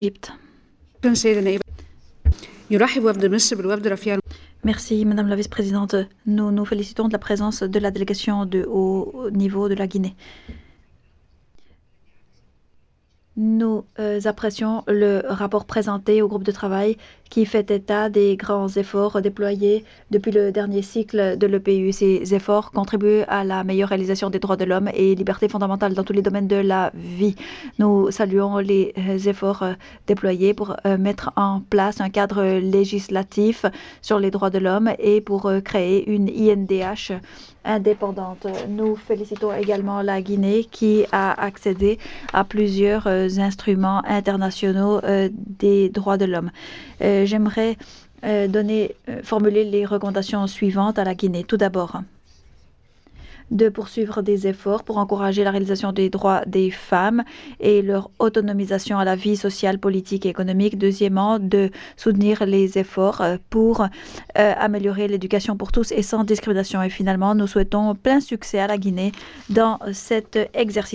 Égypte. يرحب وفد مصر بالوفد رفيع. Merci, Madame la Vice-présidente. Nous nous félicitons de la présence de la délégation de haut niveau de la Guinée. Nous apprécions le rapport présenté au groupe de travail qui fait état des grands efforts déployés depuis le dernier cycle de l'EPU. Ces efforts contribuent à la meilleure réalisation des droits de l'homme et libertés fondamentales dans tous les domaines de la vie. Nous saluons les efforts déployés pour mettre en place un cadre législatif sur les droits de l'homme et pour créer une INDH indépendante. Nous félicitons également la Guinée qui a accédé à plusieurs instruments internationaux des droits de l'homme. J'aimerais formuler les recommandations suivantes à la Guinée. Tout d'abord, de poursuivre des efforts pour encourager la réalisation des droits des femmes et leur autonomisation à la vie sociale, politique et économique. Deuxièmement, de soutenir les efforts pour améliorer l'éducation pour tous et sans discrimination. Et finalement, nous souhaitons plein succès à la Guinée dans cet exercice.